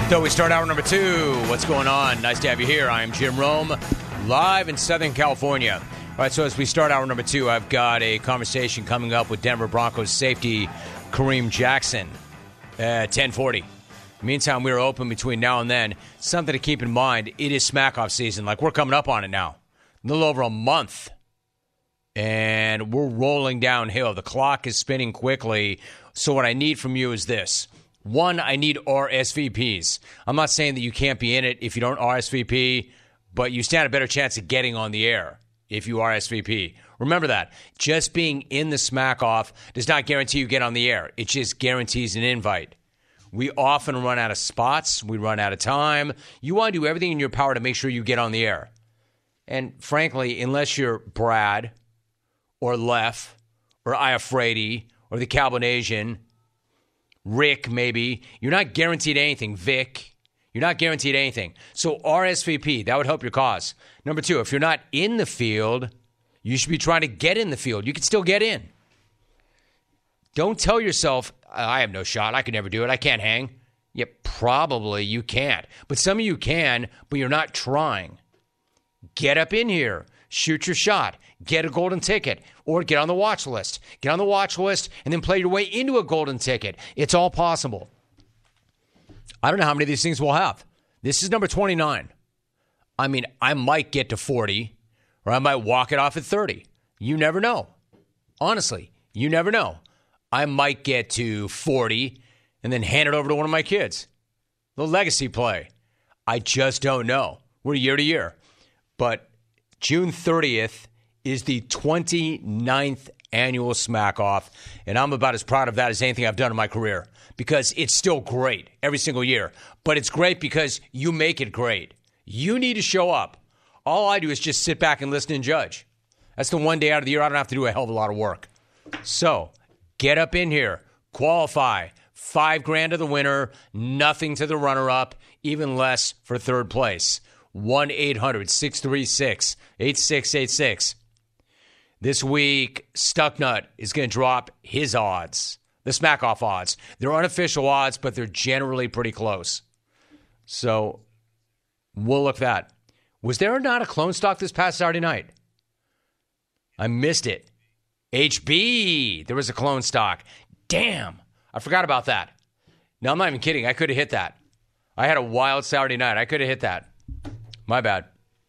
So we start hour number 2. What's going on? Nice to have you here. I am Jim Rome, live in Southern California. All right, so as we start hour number 2, I've got a conversation coming up with Denver Broncos safety Kareem Jackson at 10:40. Meantime, we are open between now and then. Something to keep in mind, it is smack-off season. Like, we're coming up on it now. A little over a month. And we're rolling downhill. The clock is spinning quickly. So what I need from you is this. One, I need RSVPs. I'm not saying that you can't be in it if you don't RSVP, but you stand a better chance of getting on the air if you RSVP. Remember that. Just being in the smack off does not guarantee you get on the air. It just guarantees an invite. We often run out of spots. We run out of time. You want to do everything in your power to make sure you get on the air. And frankly, unless you're Brad or Lef or Iafredi or the Calvinasian, Rick, maybe. You're not guaranteed anything. Vic, you're not guaranteed anything. So RSVP, that would help your cause. Number 2, if you're not in the field, you should be trying to get in the field. You can still get in. Don't tell yourself, I have no shot. I can never do it. I can't hang. Yeah, probably you can't. But some of you can, but you're not trying. Get up in here. Shoot your shot. Get a golden ticket or get on the watch list. Get on the watch list and then play your way into a golden ticket. It's all possible. I don't know how many of these things we'll have. This is number 29. I mean, I might get to 40 or I might walk it off at 30. You never know. Honestly, you never know. I might get to 40 and then hand it over to one of my kids. The legacy play. I just don't know. We're year to year. But June 30th is the 29th annual Smack Off, and I'm about as proud of that as anything I've done in my career because it's still great every single year. But it's great because you make it great. You need to show up. All I do is just sit back and listen and judge. That's the one day out of the year I don't have to do a hell of a lot of work. So get up in here, qualify. $5,000 to the winner, nothing to the runner-up, even less for third place. 1-800-636-8686. This week, Stucknut is going to drop his odds, the Smack-Off odds. They're unofficial odds, but they're generally pretty close. So we'll look at that. Was there not a clone stock this past Saturday night? I missed it. HB, there was a clone stock. Damn, I forgot about that. No, I'm not even kidding. I could have hit that. I had a wild Saturday night. I could have hit that. My bad.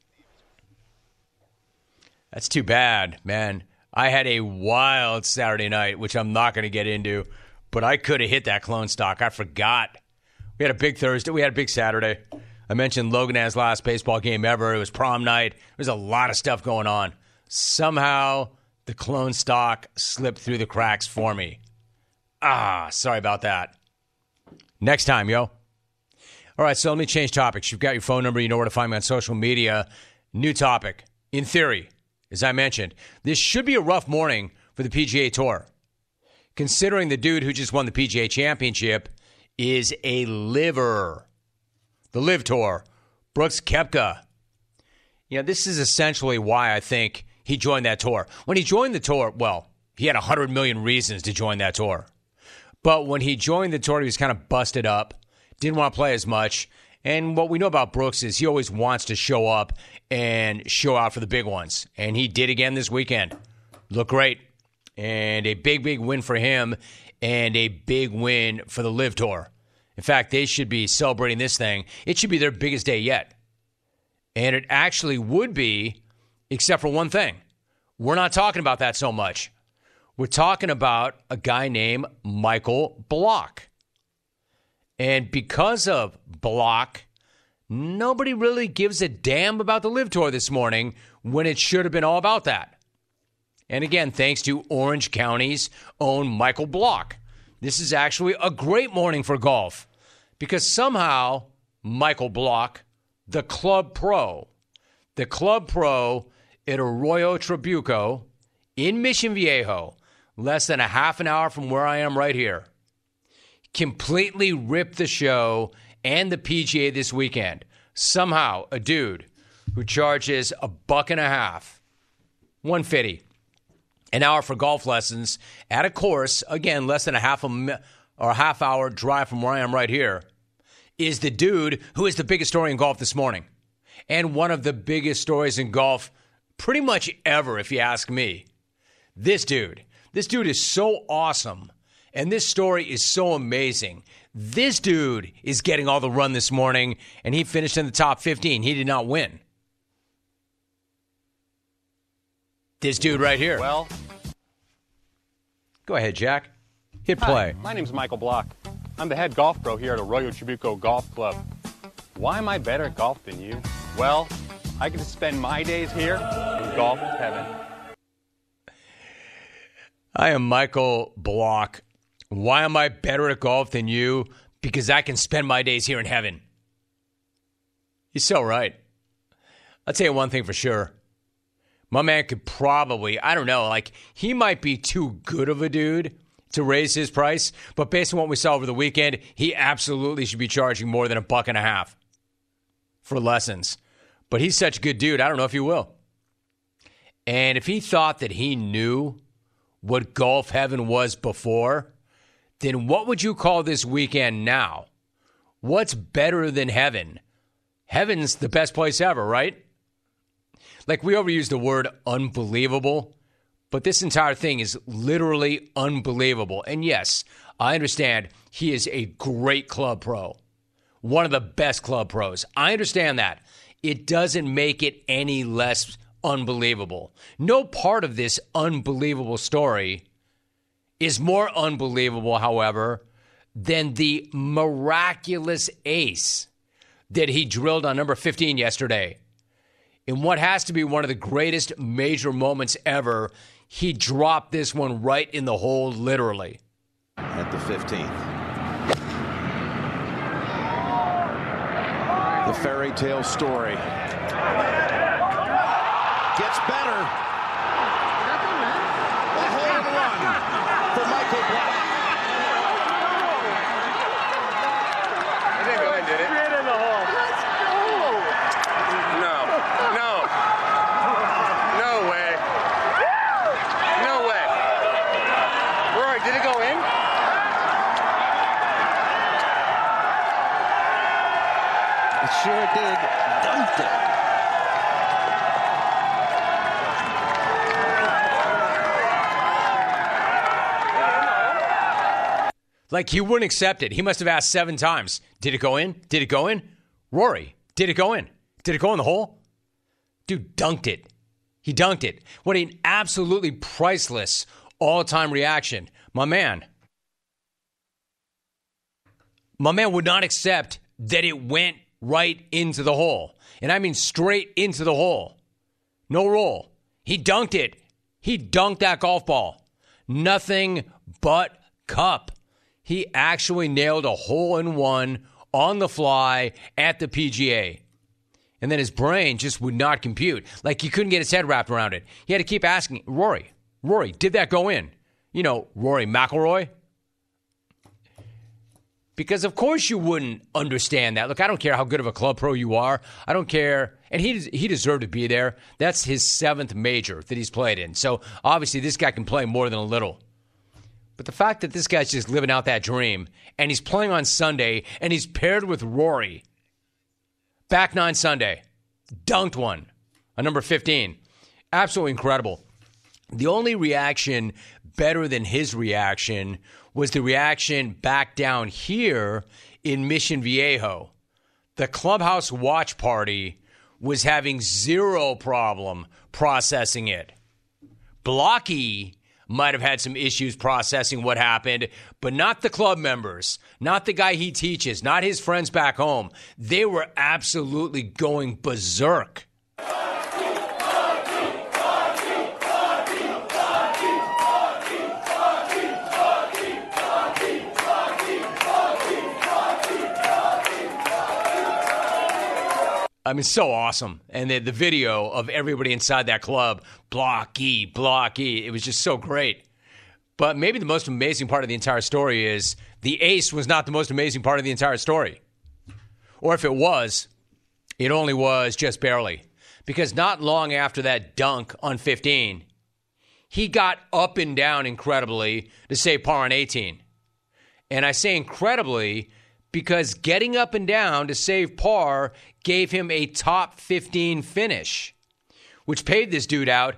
That's too bad, man. I had a wild Saturday night, which I'm not going to get into, but I could have hit that clone stock. I forgot. We had a big Thursday. We had a big Saturday. I mentioned Logan had his last baseball game ever. It was prom night. There's a lot of stuff going on. Somehow, the clone stock slipped through the cracks for me. Sorry about that. Next time, yo. All right, so let me change topics. You've got your phone number. You know where to find me on social media. New topic. In theory, as I mentioned, this should be a rough morning for the PGA Tour, considering the dude who just won the PGA Championship is a liver. The Live Tour, Brooks Koepka. You know, this is essentially why I think he joined that tour. When he joined the tour, well, he had 100 million reasons to join that tour. But when he joined the tour, he was kind of busted up, didn't want to play as much. And what we know about Brooks is he always wants to show up and show out for the big ones. And he did again this weekend. Looked great. And a big, big win for him and a big win for the Live Tour. In fact, they should be celebrating this thing. It should be their biggest day yet. And it actually would be, except for one thing. We're not talking about that so much. We're talking about a guy named Michael Block. And because of Block, nobody really gives a damn about the Live Tour this morning when it should have been all about that. And again, thanks to Orange County's own Michael Block. This is actually a great morning for golf because somehow Michael Block, the Club Pro at Arroyo Trabuco in Mission Viejo, less than a half an hour from where I am right here, completely ripped the show and the PGA this weekend. Somehow, a dude who charges $1.50, $150 an hour for golf lessons at a course, again, less than a half hour drive from where I am right here, is the dude who is the biggest story in golf this morning. And one of the biggest stories in golf pretty much ever, if you ask me. This dude is so awesome. And this story is so amazing. This dude is getting all the run this morning, and he finished in the top 15. He did not win. This dude right here. Well, go ahead, Jack. Hit play. Hi, my name's Michael Block. I'm the head golf pro here at Arroyo Trabuco Golf Club. Why am I better at golf than you? Well, I get to spend my days here in golf heaven. I am Michael Block. Why am I better at golf than you? Because I can spend my days here in heaven. He's so right. I'll tell you one thing for sure. My man could probably, I don't know, like he might be too good of a dude to raise his price, but based on what we saw over the weekend, he absolutely should be charging more than $1.50 for lessons. But he's such a good dude, I don't know if he will. And if he thought that he knew what golf heaven was before, then what would you call this weekend now? What's better than heaven? Heaven's the best place ever, right? Like, we overuse the word unbelievable, but this entire thing is literally unbelievable. And yes, I understand he is a great club pro, one of the best club pros. I understand that. It doesn't make it any less unbelievable. No part of this unbelievable story is more unbelievable, however, than the miraculous ace that he drilled on number 15 yesterday. In what has to be one of the greatest major moments ever, he dropped this one right in the hole, literally. At the 15th. The fairy tale story. Gets better. A hole in one for Michael Block. It didn't go in, did it? Straight in the hole. Let's go. No way. No way. Rory, did it go in? It sure did. Dumped it. Like, he wouldn't accept it. He must have asked 7 times. Did it go in? Did it go in? Rory, did it go in? Did it go in the hole? Dude dunked it. He dunked it. What an absolutely priceless all-time reaction. My man would not accept that it went right into the hole. And I mean straight into the hole. No roll. He dunked it. He dunked that golf ball. Nothing but cup. He actually nailed a hole-in-one on the fly at the PGA. And then his brain just would not compute. Like, he couldn't get his head wrapped around it. He had to keep asking, Rory, did that go in? You know, Rory McIlroy? Because of course you wouldn't understand that. Look, I don't care how good of a club pro you are. I don't care. And he deserved to be there. That's his 7th major that he's played in. So obviously this guy can play more than a little. But the fact that this guy's just living out that dream, and he's playing on Sunday, and he's paired with Rory, back 9 Sunday, dunked one on number 15. Absolutely incredible. The only reaction better than his reaction was the reaction back down here in Mission Viejo. The clubhouse watch party was having zero problem processing it. Blocky might have had some issues processing what happened, but not the club members, not the guy he teaches, not his friends back home. They were absolutely going berserk. I mean, so awesome. And the video of everybody inside that club, Blocky, it was just so great. But maybe the most amazing part of the entire story is the ace was not the most amazing part of the entire story. Or if it was, it only was just barely. Because not long after that dunk on 15, he got up and down incredibly to save par on 18. And I say incredibly because getting up and down to save par gave him a top 15 finish, which paid this dude out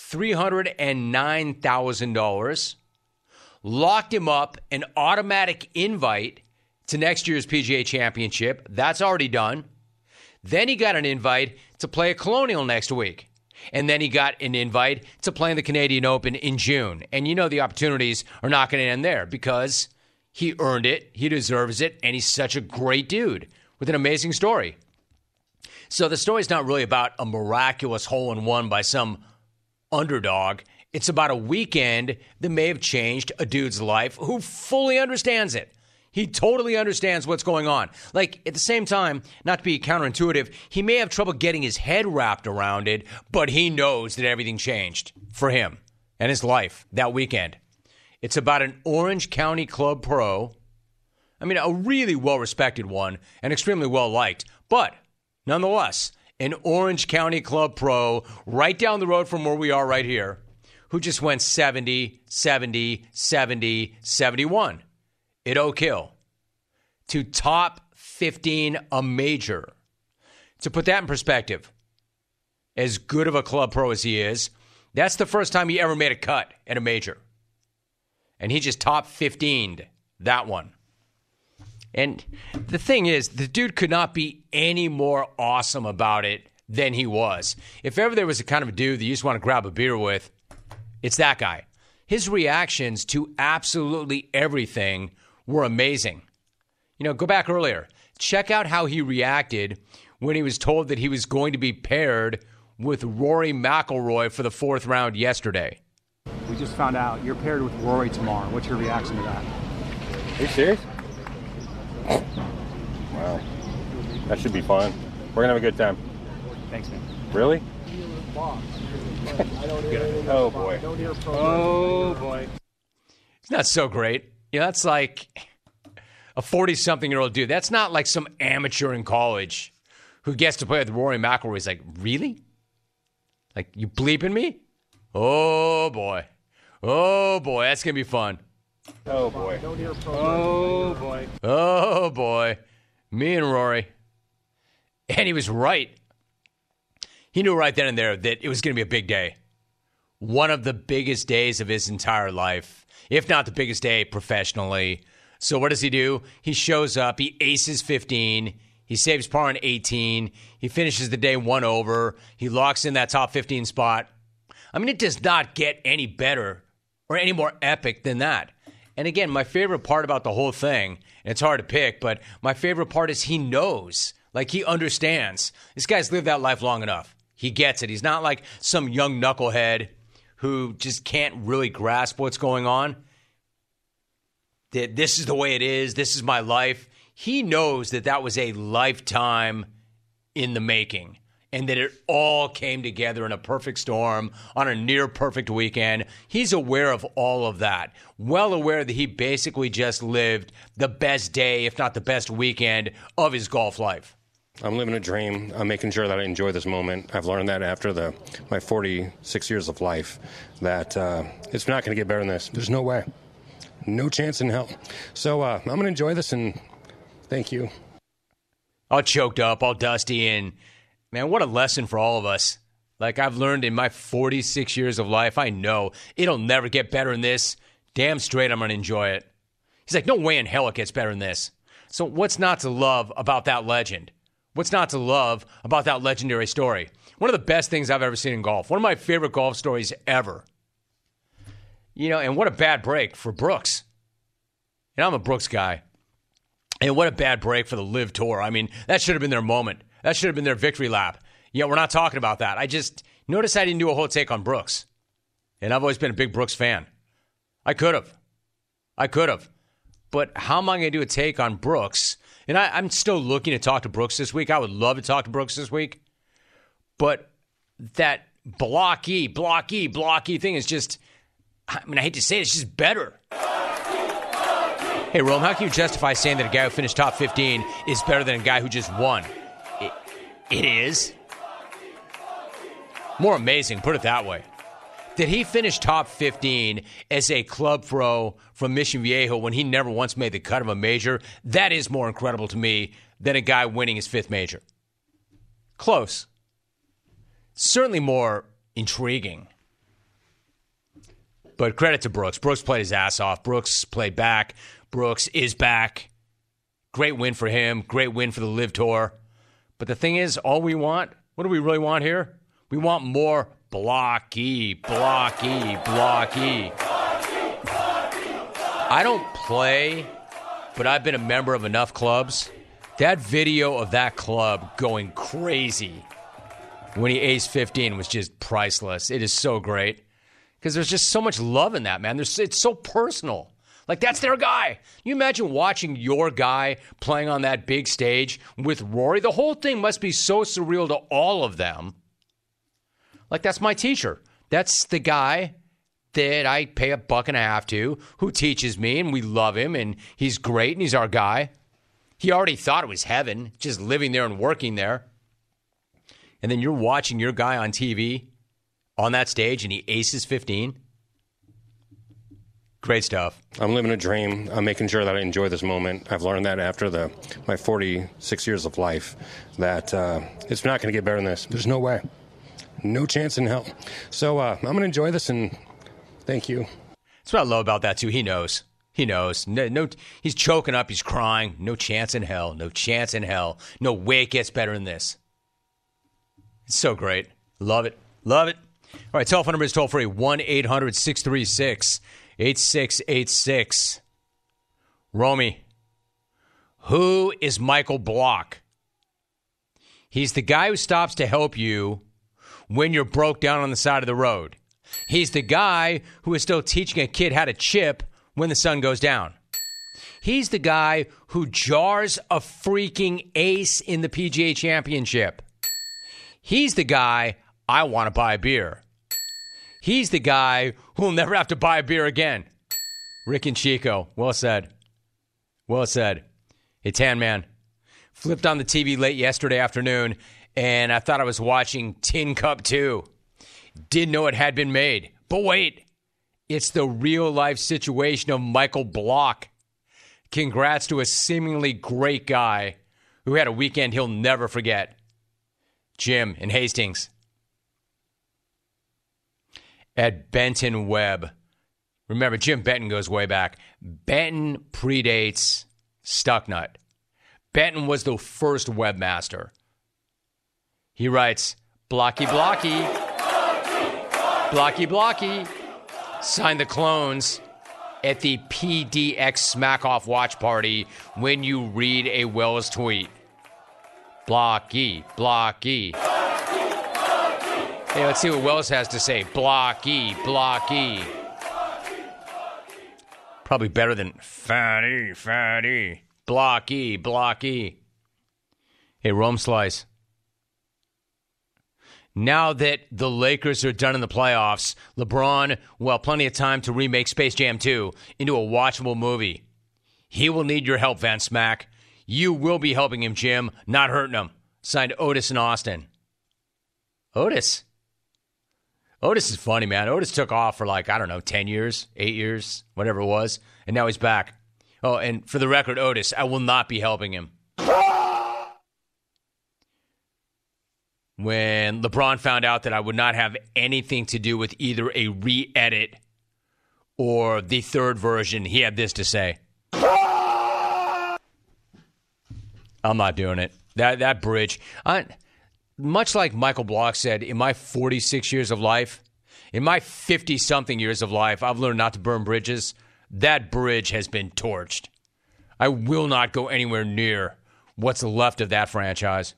$309,000, locked him up an automatic invite to next year's PGA Championship. That's already done. Then he got an invite to play at Colonial next week. And then he got an invite to play in the Canadian Open in June. And you know the opportunities are not going to end there because he earned it, he deserves it, and he's such a great dude with an amazing story. So the story's not really about a miraculous hole-in-one by some underdog. It's about a weekend that may have changed a dude's life who fully understands it. He totally understands what's going on. Like, at the same time, not to be counterintuitive, he may have trouble getting his head wrapped around it, but he knows that everything changed for him and his life that weekend. It's about an Orange County Club pro. I mean, a really well-respected one and extremely well-liked, but nonetheless, an Orange County Club pro right down the road from where we are right here, who just went 70, 70, 70, 71 at Oak Hill to top 15 a major. To put that in perspective, as good of a club pro as he is, that's the first time he ever made a cut at a major. And he just top 15'd that one. And the thing is, the dude could not be any more awesome about it than he was. If ever there was a kind of a dude that you just want to grab a beer with, it's that guy. His reactions to absolutely everything were amazing. You know, go back earlier. Check out how he reacted when he was told that he was going to be paired with Rory McIlroy for the fourth round yesterday. We just found out you're paired with Rory tomorrow. What's your reaction to that? Are you serious? Wow. That should be fun. We're going to have a good time. Thanks, man. Really? Oh, boy. Oh, boy. It's not so great. You know, that's like a 40-something-year-old dude. That's not like some amateur in college who gets to play with Rory McIlroy. He's like, really? Like, you bleeping me? Oh, boy. Oh, boy. That's going to be fun. Oh, boy. Oh, boy. Oh, boy. Me and Rory. And he was right. He knew right then and there that it was going to be a big day. One of the biggest days of his entire life, if not the biggest day professionally. So what does he do? He shows up. He aces 15. He saves par on 18. He finishes the day 1 over. He locks in that top 15 spot. I mean, it does not get any better or any more epic than that. And again, my favorite part about the whole thing, and it's hard to pick, but my favorite part is he knows. Like, he understands. This guy's lived that life long enough. He gets it. He's not like some young knucklehead who just can't really grasp what's going on. That this is the way it is. This is my life. He knows that that was a lifetime in the making and that it all came together in a perfect storm on a near-perfect weekend. He's aware of all of that. Well aware that he basically just lived the best day, if not the best weekend, of his golf life. I'm living a dream. I'm making sure that I enjoy this moment. I've learned that after my 46 years of life that it's not going to get better than this. There's no way. No chance in hell. So I'm going to enjoy this, and thank you. All choked up, all dusty, and man, what a lesson for all of us. Like I've learned in my 46 years of life, I know it'll never get better than this. Damn straight I'm going to enjoy it. He's like, no way in hell it gets better than this. So what's not to love about that legend? What's not to love about that legendary story? One of the best things I've ever seen in golf. One of my favorite golf stories ever. You know, and what a bad break for Brooks. And I'm a Brooks guy. And what a bad break for the LIV Tour. I mean, that should have been their moment. That should have been their victory lap. Yeah, we're not talking about that. I just noticed I didn't do a whole take on Brooks. And I've always been a big Brooks fan. I could have. But how am I going to do a take on Brooks? And I'm still looking to talk to Brooks this week. I would love to talk to Brooks this week. But that blocky thing is just, I mean, I hate to say it, it's just better. Hey, Rome, how can you justify saying that a guy who finished top 15 is better than a guy who just won? It is. More amazing, put it that way. That he finished top 15 as a club pro from Mission Viejo when he never once made the cut of a major, that is more incredible to me than a guy winning his 5th major. Close. Certainly more intriguing. But credit to Brooks. Brooks played his ass off. Brooks played back. Brooks is back. Great win for him. Great win for the Live Tour. But the thing is, all we want, what do we really want here? We want more blocky. I don't play, but I've been a member of enough clubs. That video of that club going crazy when he aced 15 was just priceless. It is so great because there's just so much love in that, man. It's so personal. Like, that's their guy. You imagine watching your guy playing on that big stage with Rory? The whole thing must be so surreal to all of them. Like, that's my teacher. That's the guy that I pay $1.50 to, who teaches me, and we love him, and he's great, and he's our guy. He already thought it was heaven, just living there and working there. And then you're watching your guy on TV on that stage, and he aces 15. Great stuff. I'm living a dream. I'm making sure that I enjoy this moment. I've learned that after my 46 years of life, that it's not going to get better than this. There's no way. No chance in hell. So I'm going to enjoy this, and thank you. That's what I love about that, too. He knows. He knows. No, he's choking up. He's crying. No chance in hell. No chance in hell. No way it gets better than this. It's so great. Love it. Love it. All right, telephone number is toll-free, 1-800-636-8686. Romy, who is Michael Block? He's the guy who stops to help you when you're broke down on the side of the road. He's the guy who is still teaching a kid how to chip when the sun goes down. He's the guy who jars a freaking ace in the PGA Championship. He's the guy I want to buy a beer. He's the guy who will never have to buy a beer again. Rick and Chico. Well said. Well said. Hey, Tan Man. Flipped on the TV late yesterday afternoon, and I thought I was watching Tin Cup 2. Didn't know it had been made. But wait, it's the real-life situation of Michael Block. Congrats to a seemingly great guy who had a weekend he'll never forget. Jim in Hastings. At Benton Webb. Remember, Jim Benton goes way back. Benton predates Stucknut. Benton was the first webmaster. He writes, Blocky. Sign the clones at the PDX Smack-Off watch party when you read a Wells tweet. Blocky. Hey, let's see what Wells has to say. Blocky. Probably better than fatty. Blocky. Hey, Rome Slice. Now that the Lakers are done in the playoffs, LeBron will have plenty of time to remake Space Jam 2 into a watchable movie. He will need your help, Van Smack. You will be helping him, Jim, not hurting him. Signed Otis in Austin. Otis is funny, man. Otis took off for 10 years, 8 years, whatever it was, and now he's back. Oh, and for the record, Otis, I will not be helping him. When LeBron found out that I would not have anything to do with either a re-edit or the third version, he had this to say. I'm not doing it. That bridge. Much like Michael Block said, in my 46 years of life, in my 50-something years of life, I've learned not to burn bridges. That bridge has been torched. I will not go anywhere near what's left of that franchise.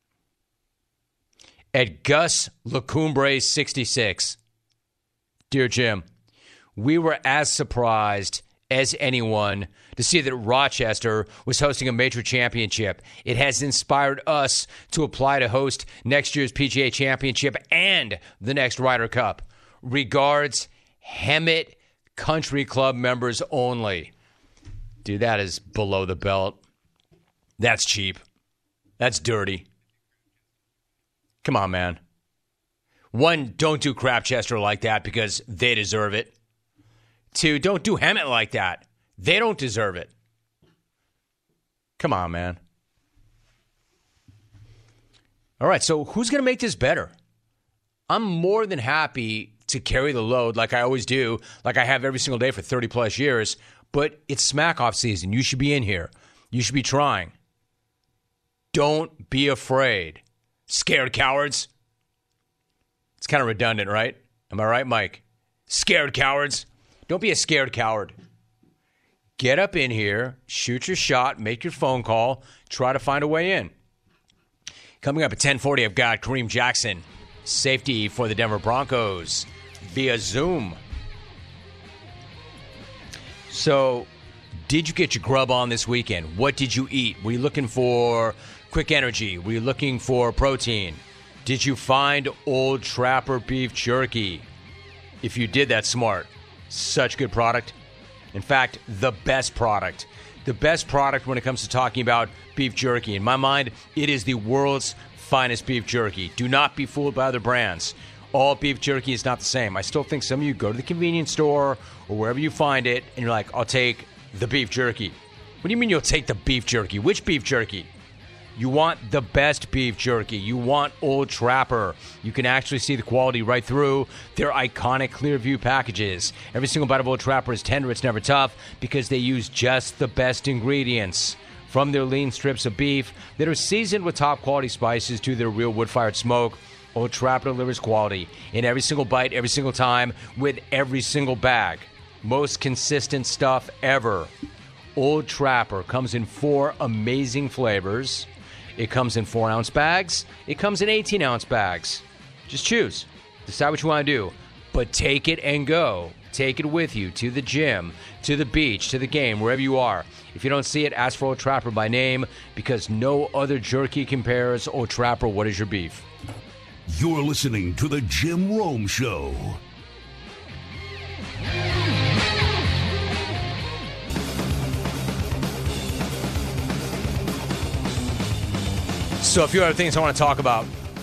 At Gus Lacumbre 66, Dear Jim, we were as surprised as anyone to see that Rochester was hosting a major championship. It has inspired us to apply to host next year's PGA Championship and the next Ryder Cup. Regards, Hemet Country Club members only. Dude, that is below the belt. That's cheap. That's dirty. Come on, man. 1, don't do Crap Chester like that because they deserve it. 2, don't do Hemet like that. They don't deserve it. Come on, man. All right, so who's going to make this better? I'm more than happy to carry the load like I always do, like I have every single day for 30-plus years, but it's smack-off season. You should be in here. You should be trying. Don't be afraid. Scared cowards. It's kind of redundant, right? Am I right, Mike? Scared cowards. Don't be a scared coward. Get up in here, shoot your shot, make your phone call, try to find a way in. Coming up at 10:40, I've got Kareem Jackson, safety for the Denver Broncos, via Zoom. So, did you get your grub on this weekend? What did you eat? Were you looking for quick energy? Were you looking for protein? Did you find Old Trapper beef jerky? If you did, that's smart. Such good product. In fact, the best product. The best product when it comes to talking about beef jerky. In my mind, it is the world's finest beef jerky. Do not be fooled by other brands. All beef jerky is not the same. I still think some of you go to the convenience store or wherever you find it, and you're like, I'll take the beef jerky. What do you mean you'll take the beef jerky? Which beef jerky? You want the best beef jerky. You want Old Trapper. You can actually see the quality right through their iconic Clearview packages. Every single bite of Old Trapper is tender. It's never tough because they use just the best ingredients. From their lean strips of beef that are seasoned with top quality spices to their real wood-fired smoke, Old Trapper delivers quality in every single bite, every single time, with every single bag. Most consistent stuff ever. Old Trapper comes in 4 amazing flavors. It comes in 4-ounce bags. It comes in 18-ounce bags. Just choose. Decide what you want to do. But take it and go. Take it with you to the gym, to the beach, to the game, wherever you are. If you don't see it, ask for Old Trapper by name because no other jerky compares. Old Trapper, what is your beef? You're listening to The Jim Rome Show. So a few other things I want to talk about.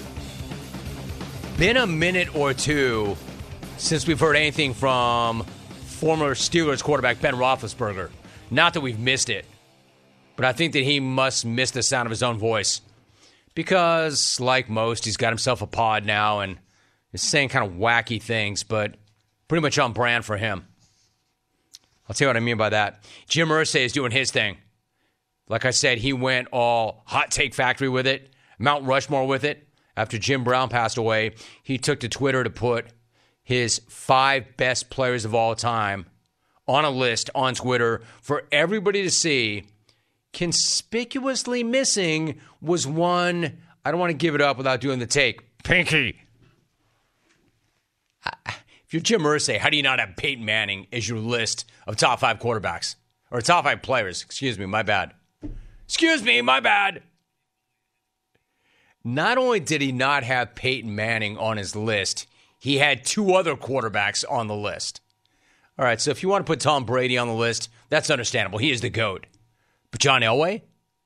Been a minute or two since we've heard anything from former Steelers quarterback Ben Roethlisberger. Not that we've missed it, but I think that he must miss the sound of his own voice. Because, like most, he's got himself a pod now and is saying kind of wacky things, but pretty much on brand for him. I'll tell you what I mean by that. Jim Irsay is doing his thing. Like I said, he went all hot take factory with it, Mount Rushmore with it. After Jim Brown passed away, he took to Twitter to put his 5 best players of all time on a list on Twitter for everybody to see. Conspicuously missing was one, I don't want to give it up without doing the take, Pinky. If you're Jim Irsay, how do you not have Peyton Manning as your list of top 5 quarterbacks? Or top 5 players, excuse me, my bad. Not only did he not have Peyton Manning on his list, he had 2 other quarterbacks on the list. All right, so if you want to put Tom Brady on the list, that's understandable. He is the GOAT. But John Elway?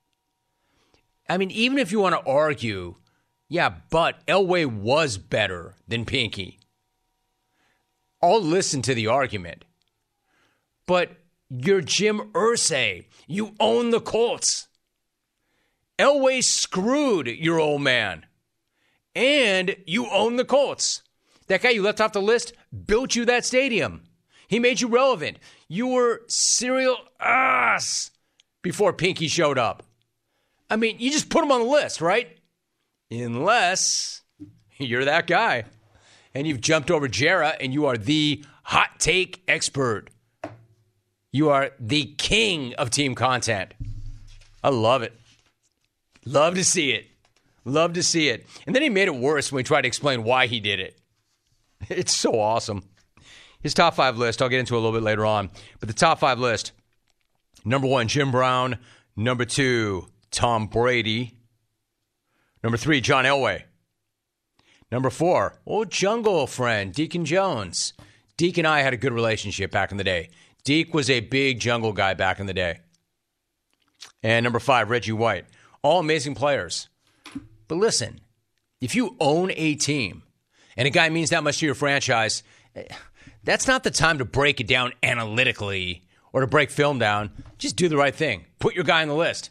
I mean, even if you want to argue, yeah, but Elway was better than Pinky. I'll listen to the argument. But you're Jim Irsay. You own the Colts. Elway screwed your old man. And you own the Colts. That guy you left off the list built you that stadium. He made you relevant. You were serial ass before Pinky showed up. I mean, you just put him on the list, right? Unless you're that guy. And you've jumped over Jarrah and you are the hot take expert. You are the king of team content. I love it. Love to see it. Love to see it. And then he made it worse when he tried to explain why he did it. It's so awesome. His top 5 list, I'll get into a little bit later on. But the top 5 list, number 1, Jim Brown. Number 2, Tom Brady. Number 3, John Elway. Number 4, old jungle friend, Deacon Jones. Deke and I had a good relationship back in the day. Deke was a big jungle guy back in the day. And number 5, Reggie White. All amazing players. But listen, if you own a team and a guy means that much to your franchise, that's not the time to break it down analytically or to break film down. Just do the right thing. Put your guy on the list.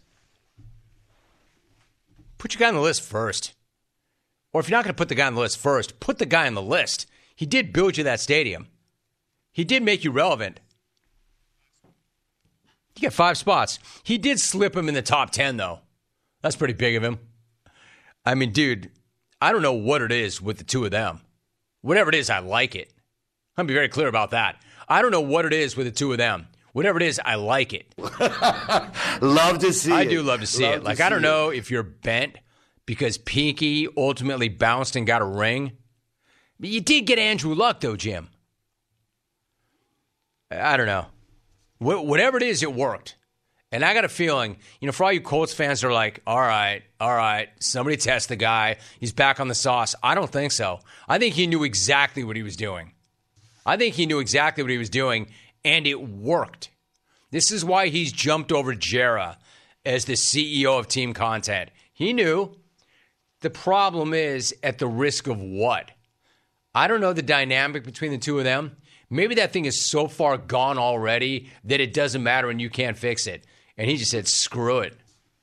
Put your guy on the list first. Or if you're not going to put the guy on the list first, put the guy on the list. He did build you that stadium. He did make you relevant. You got 5 spots. He did slip him in the top 10, though. That's pretty big of him. I mean, dude, I don't know what it is with the two of them. Whatever it is, I like it. I'm going to be very clear about that. I don't know what it is with the two of them. Whatever it is, I like it. Love to see it. I do love to see it. Like, I don't know if you're bent because Pinky ultimately bounced and got a ring. But you did get Andrew Luck, though, Jim. I don't know. Whatever it is, it worked. And I got a feeling, for all you Colts fans that are like, all right, somebody test the guy. He's back on the sauce. I don't think so. I think he knew exactly what he was doing. And it worked. This is why he's jumped over Jera as the CEO of team content. He knew. The problem is at the risk of what? I don't know the dynamic between the two of them. Maybe that thing is so far gone already that it doesn't matter and you can't fix it. And he just said, screw it.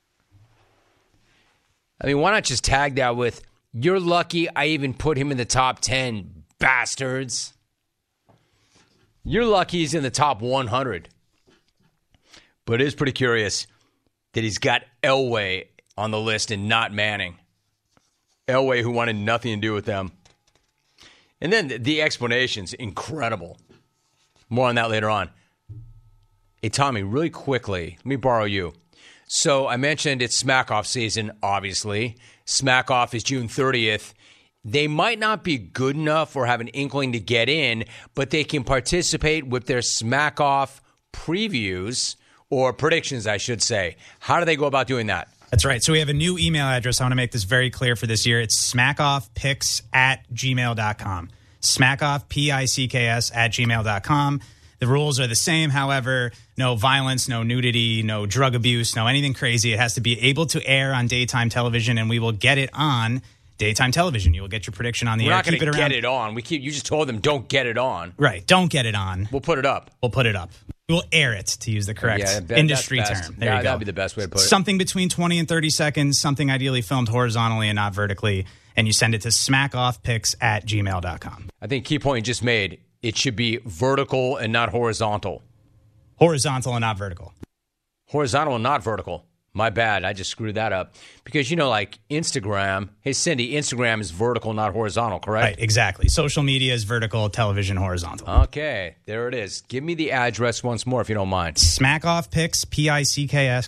I mean, why not just tag that with, you're lucky I even put him in the top 10, bastards. You're lucky he's in the top 100. But it is pretty curious that he's got Elway on the list and not Manning. Elway, who wanted nothing to do with them. And then the explanation's incredible. More on that later on. Hey, Tommy, really quickly, let me borrow you. So I mentioned it's Smack-Off season, obviously. Smack-Off is June 30th. They might not be good enough or have an inkling to get in, but they can participate with their Smack-Off previews, or predictions, I should say. How do they go about doing that? That's right. So we have a new email address. I want to make this very clear for this year. It's smackoffpicks@gmail.com. Smackoff, P-I-C-K-S, @gmail.com. The rules are the same. However, no violence, no nudity, no drug abuse, no anything crazy. It has to be able to air on daytime television, and we will get it on daytime television. You will get your prediction on the air. We're not going to get it on. You just told them don't get it on. Right. Don't get it on. We'll put it up. We'll air it, to use the correct industry term. There you go. That'd be the best way to put it. Something between 20 and 30 seconds, something ideally filmed horizontally and not vertically, and you send it to smackoffpicks@gmail.com. I think key point you just made, it should be vertical and not horizontal. Horizontal and not vertical. Horizontal and not vertical. My bad. I just screwed that up. Because, like Instagram. Hey, Cindy, Instagram is vertical, not horizontal, correct? Right, exactly. Social media is vertical, television horizontal. Okay, there it is. Give me the address once more, if you don't mind. Smackoffpicks, P-I-C-K-S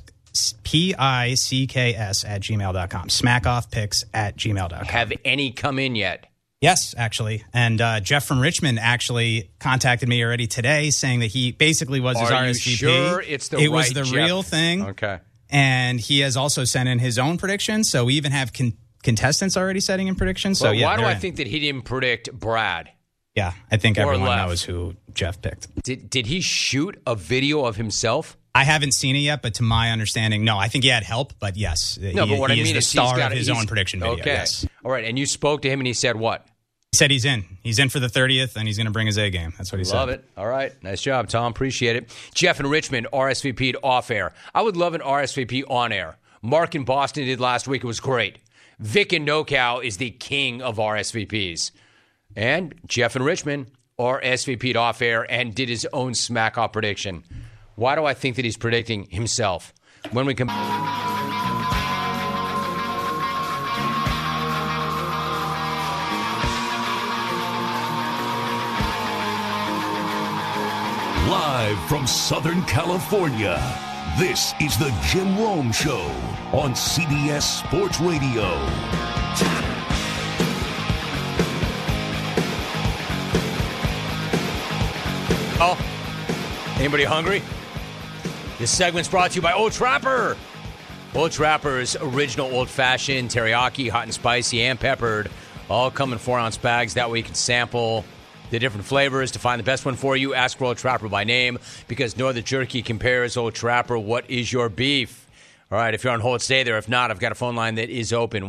@gmail.com. Smackoffpicks@gmail.com. Have any come in yet? Yes, actually. And Jeff from Richmond actually contacted me already today saying that he basically was his RSVP. Are you sure it's the right It was the Jeff? real thing. Okay. And he has also sent in his own predictions. So we even have contestants already setting in predictions. So why do I think that he didn't predict Brad? Yeah, I think everyone left. knows who Jeff picked. Did he shoot a video of himself? I haven't seen it yet, but to my understanding, no. I think he had help, but yes. No, but what I mean is the is star of his own prediction video. Okay. Yes. All right, and you spoke to him and he said what? He said he's in. He's in for the 30th, and he's going to bring his A game. That's what he said. Love it. All right. Nice job, Tom. Appreciate it. Jeff in Richmond, RSVP'd off air. I would love an RSVP on air. Mark in Boston did last week. It was great. Vic in NoCal is the king of RSVPs. And Jeff in Richmond, RSVP'd off air and did his own smack-off prediction. Why do I think that he's predicting himself? When we come... Live from Southern California, this is the Jim Rome Show on CBS Sports Radio. Oh, anybody hungry? This segment's brought to you by Old Trapper. Old Trapper's original old-fashioned, teriyaki, hot and spicy, and peppered, all come in 4-ounce bags. That way you can sample the different flavors. To find the best one for you, ask for Old Trapper by name, because no other jerky compares. Old Trapper, what is your beef? All right, if you're on hold, stay there. If not, I've got a phone line that is open,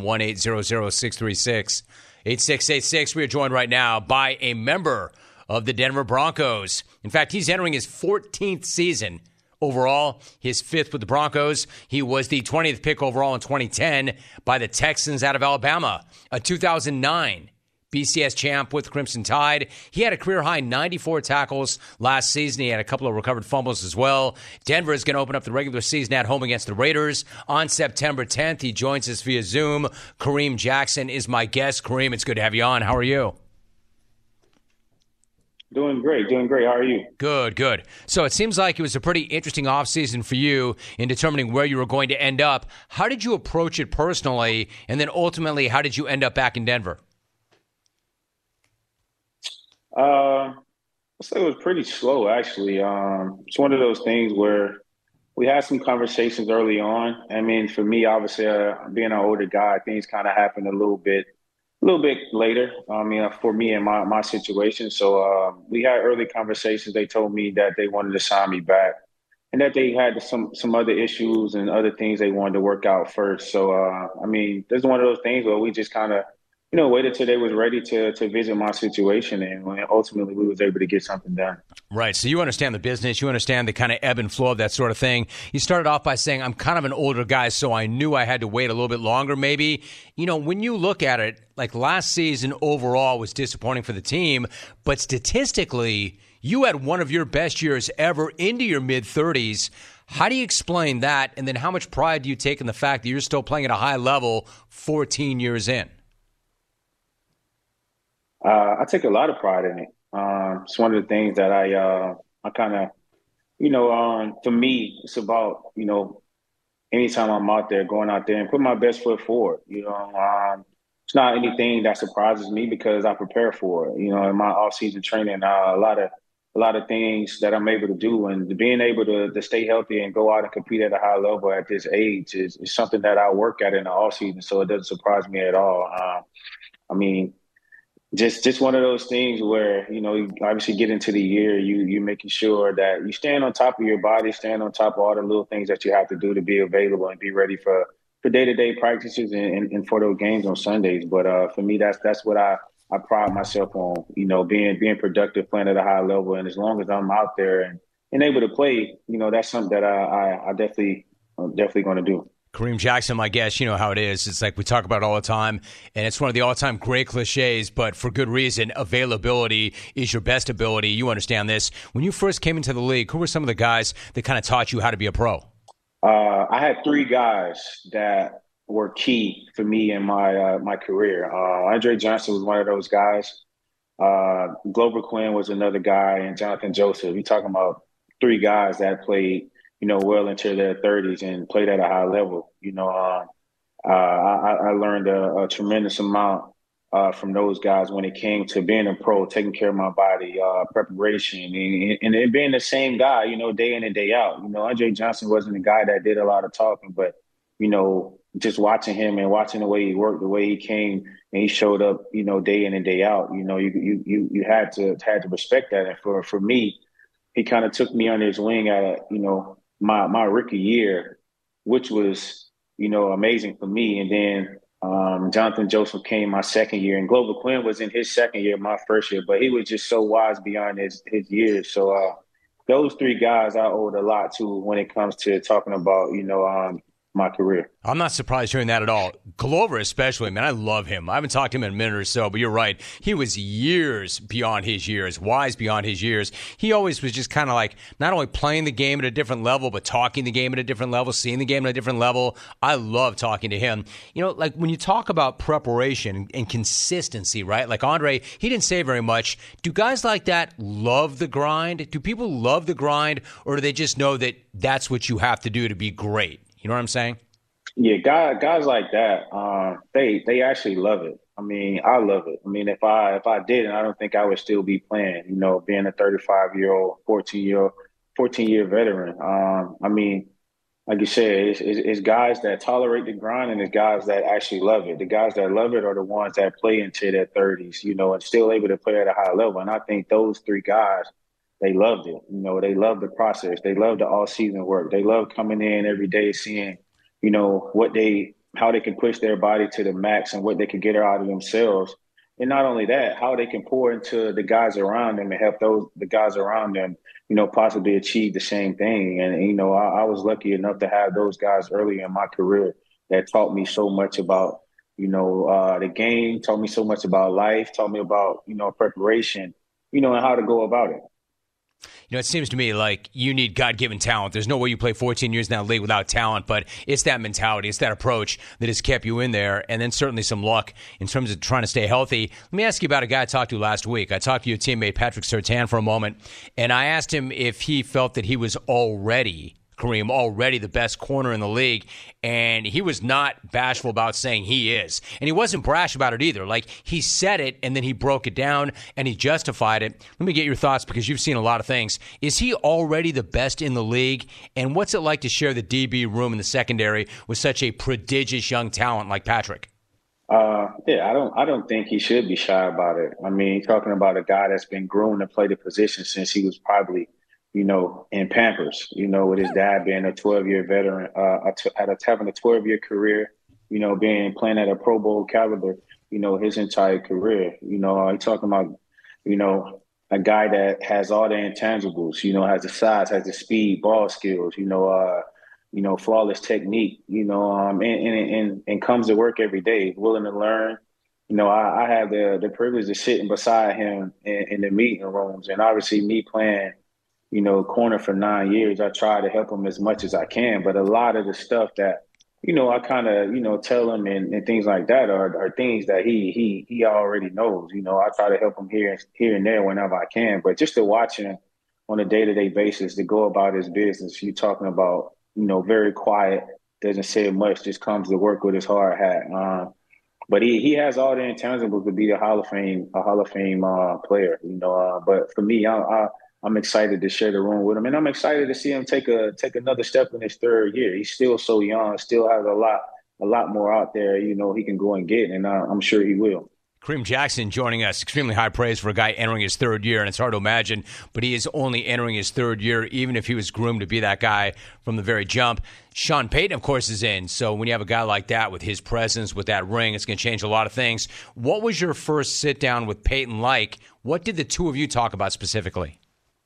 1-800-636-8686. We are joined right now by a member of the Denver Broncos. In fact, he's entering his 14th season overall, his 5th with the Broncos. He was the 20th pick overall in 2010 by the Texans out of Alabama. A 2009 BCS champ with Crimson Tide. He had a career-high 94 tackles last season. He had a couple of recovered fumbles as well. Denver is going to open up the regular season at home against the Raiders on September 10th. He joins us via Zoom. Kareem Jackson is my guest. Kareem, it's good to have you on. How are you? Doing great. How are you? Good. So it seems like it was a pretty interesting offseason for you in determining where you were going to end up. How did you approach it personally? And then ultimately, how did you end up back in Denver? I'd say it was pretty slow, actually. It's one of those things where we had some conversations early on. I mean, for me, obviously, being an older guy, things kind of happened a little bit later. I mean, for me and my situation. So we had early conversations. They told me that they wanted to sign me back, and that they had some other issues and other things they wanted to work out first. So I mean, this is one of those things where we just kind of, waited till they was ready to visit my situation, and when ultimately we was able to get something done. Right. So you understand the business. You understand the kind of ebb and flow of that sort of thing. You started off by saying, I'm kind of an older guy, so I knew I had to wait a little bit longer maybe. When you look at it, like last season overall was disappointing for the team, but statistically, you had one of your best years ever into your mid-30s. How do you explain that? And then how much pride do you take in the fact that you're still playing at a high level 14 years in? I take a lot of pride in it. It's one of the things that I kind of, for me, it's about, anytime I'm out there, going out there and put my best foot forward. It's not anything that surprises me because I prepare for it. In my off-season training, a lot of things that I'm able to do, and being able to stay healthy and go out and compete at a high level at this age is something that I work at in the off-season, so it doesn't surprise me at all. I mean, just one of those things where, you obviously get into the year, you making sure that you stand on top of your body, stand on top of all the little things that you have to do to be available and be ready for day-to-day practices and for those games on Sundays. But for me, that's what I pride myself on, being productive, playing at a high level. And as long as I'm out there and able to play, that's something that I'm definitely going to do. Kareem Jackson, my guest, you know how it is. It's like we talk about it all the time, and it's one of the all-time great cliches, but for good reason. Availability is your best ability. You understand this. When you first came into the league, who were some of the guys that kind of taught you how to be a pro? I had 3 guys that were key for me in my career. Andre Johnson was one of those guys. Glover Quinn was another guy, and Jonathan Joseph. You're talking about 3 guys that played well into their 30s and played at a high level. I learned a tremendous amount from those guys when it came to being a pro, taking care of my body, preparation, and being the same guy, day in and day out. Andre Johnson wasn't a guy that did a lot of talking, but, just watching him and watching the way he worked, the way he came and he showed up, day in and day out, you had to respect that. And for me, he kind of took me under his wing at, my rookie year, which was, amazing for me. And then Jonathan Joseph came my second year, and Glover Quinn was in his second year, my first year, but he was just so wise beyond his years. So those 3 guys I owed a lot to when it comes to talking about, my career. I'm not surprised hearing that at all. Glover especially, man, I love him. I haven't talked to him in a minute or so, but you're right. He was years beyond his years, wise beyond his years. He always was just kind of like not only playing the game at a different level, but talking the game at a different level, seeing the game at a different level. I love talking to him. Like when you talk about preparation and consistency, right? Like Andre, he didn't say very much. Do guys like that love the grind? Do people love the grind, or do they just know that that's what you have to do to be great? You know what I'm saying? Yeah, guys like that, they actually love it. I mean, I love it. I mean, if I didn't, I don't think I would still be playing. Being a 35-year-old, 14-year veteran. I mean, like you said, it's guys that tolerate the grind, and it's guys that actually love it. The guys that love it are the ones that play into their 30s, and still able to play at a high level. And I think those 3 guys, they loved it. They loved the process. They loved the all-season work. They loved coming in every day, seeing how they can push their body to the max and what they can get out of themselves. And not only that, how they can pour into the guys around them and help the guys around them, possibly achieve the same thing. And, I was lucky enough to have those guys early in my career that taught me so much about, the game, taught me so much about life, taught me about, preparation, and how to go about it. It seems to me like you need God-given talent. There's no way you play 14 years in that league without talent, but it's that mentality, it's that approach that has kept you in there, and then certainly some luck in terms of trying to stay healthy. Let me ask you about a guy I talked to last week. I talked to your teammate Patrick Surtain for a moment, and I asked him if he felt that he was already the best corner in the league, and he was not bashful about saying he is. And he wasn't brash about it either. Like, he said it, and then he broke it down, and he justified it. Let me get your thoughts, because you've seen a lot of things. Is he already the best in the league? And what's it like to share the DB room in the secondary with such a prodigious young talent like Patrick? I don't think he should be shy about it. I mean, talking about a guy that's been groomed to play the position since he was probably in Pampers, with his dad being a 12-year veteran, having a 12-year career, playing at a Pro Bowl caliber, his entire career. I'm talking about, a guy that has all the intangibles, has the size, has the speed, ball skills, flawless technique, and comes to work every day, willing to learn. I have the privilege of sitting beside him in the meeting rooms, and obviously me playing corner for 9 years, I try to help him as much as I can. But a lot of the stuff that, I kind of, tell him and things like that are things that he already knows. I try to help him here and there whenever I can. But just to watch him on a day-to-day basis, to go about his business, you're talking about, very quiet, doesn't say much, just comes to work with his hard hat. But he has all the intangibles to be a Hall of Fame player, but for me, I'm excited to share the room with him, and I'm excited to see him take another step in his third year. He's still so young, still has a lot more out there, he can go and get, and I'm sure he will. Kareem Jackson joining us. Extremely high praise for a guy entering his third year, and it's hard to imagine, but he is only entering his third year, even if he was groomed to be that guy from the very jump. Sean Payton, of course, is in, so when you have a guy like that with his presence, with that ring, it's going to change a lot of things. What was your first sit-down with Payton like? What did the two of you talk about specifically?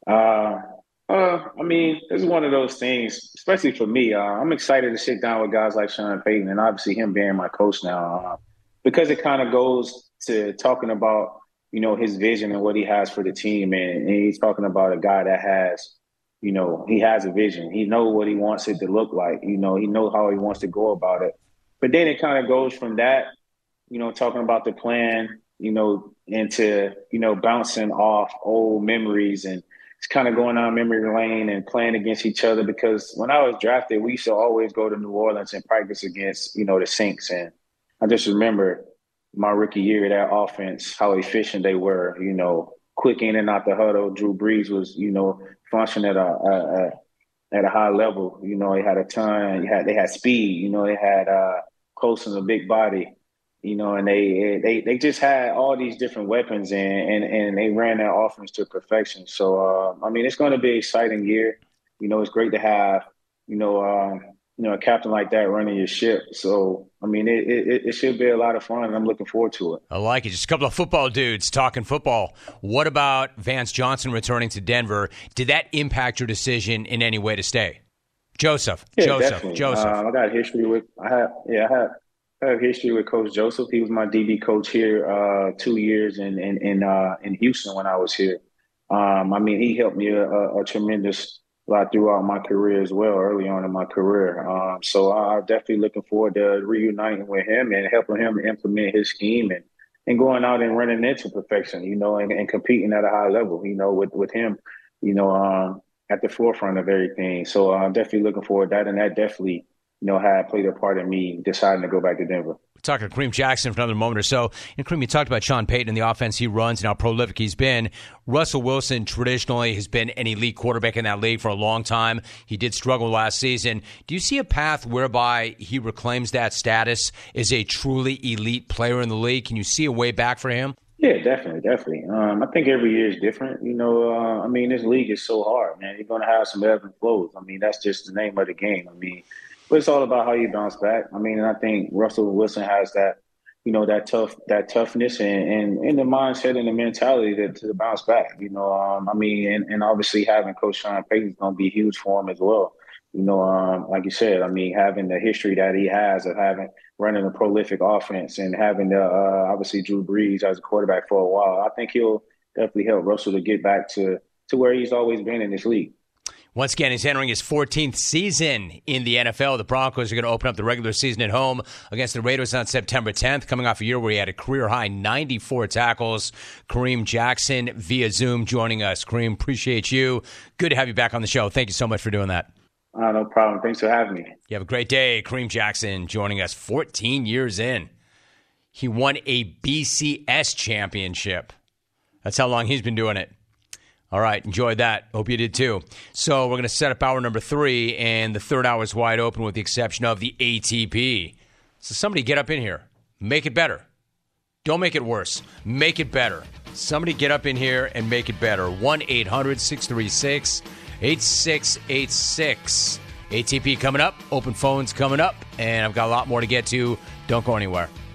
I mean, it's one of those things, especially for me. I'm excited to sit down with guys like Sean Payton, and obviously him being my coach now, because it kind of goes to talking about, his vision and what he has for the team. And he's talking about a guy that has, he has a vision. He knows what he wants it to look like. He knows how he wants to go about it. But then it kind of goes from that, talking about the plan, into, bouncing off old memories, and it's kind of going down memory lane and playing against each other, because when I was drafted, we used to always go to New Orleans and practice against, the Saints. And I just remember my rookie year, that offense, how efficient they were, quick in and out the huddle. Drew Brees was, functioning at a high level. He had a ton. They had speed. They had close and a big body. And they just had all these different weapons, and they ran that offense to perfection. So, it's going to be an exciting year. It's great to have, a captain like that running your ship. So, it should be a lot of fun, and I'm looking forward to it. I like it. Just a couple of football dudes talking football. What about Vance Johnson returning to Denver? Did that impact your decision in any way to stay? Joseph. Definitely. I got history with – I have history with Coach Joseph. He was my DB coach here 2 years in Houston when I was here. He helped me a tremendous lot throughout my career as well, early on in my career. So I'm definitely looking forward to reuniting with him and helping him implement his scheme and going out and running into perfection, and competing at a high level, with him, at the forefront of everything. So I'm definitely looking forward to that, and that definitely had played a part in me deciding to go back to Denver. We're talking to Kareem Jackson for another moment or so. And Kareem, you talked about Sean Payton and the offense he runs and how prolific he's been. Russell Wilson traditionally has been an elite quarterback in that league for a long time. He did struggle last season. Do you see a path whereby he reclaims that status as a truly elite player in the league? Can you see a way back for him? Yeah, definitely. I think every year is different. This league is so hard, man. You're going to have some ebbs and flows. That's just the name of the game. But it's all about how you bounce back. I mean, and I think Russell Wilson has that, that toughness and the mindset and the mentality to bounce back. I mean, and obviously having Coach Sean Payton is going to be huge for him as well. Like you said, I mean, having the history that he has of running a prolific offense and having obviously Drew Brees as a quarterback for a while, I think he'll definitely help Russell to get back to where he's always been in this league. Once again, he's entering his 14th season in the NFL. The Broncos are going to open up the regular season at home against the Raiders on September 10th, coming off a year where he had a career-high 94 tackles. Kareem Jackson via Zoom joining us. Kareem, appreciate you. Good to have you back on the show. Thank you so much for doing that. No problem. Thanks for having me. You have a great day. Kareem Jackson joining us 14 years in. He won a BCS championship. That's how long he's been doing it. All right, enjoyed that. Hope you did too. So we're going to set up hour number 3, and the third hour is wide open with the exception of the ATP. So somebody get up in here. Make it better. Don't make it worse. Make it better. Somebody get up in here and make it better. 1-800-636-8686. ATP coming up. Open phones coming up. And I've got a lot more to get to. Don't go anywhere.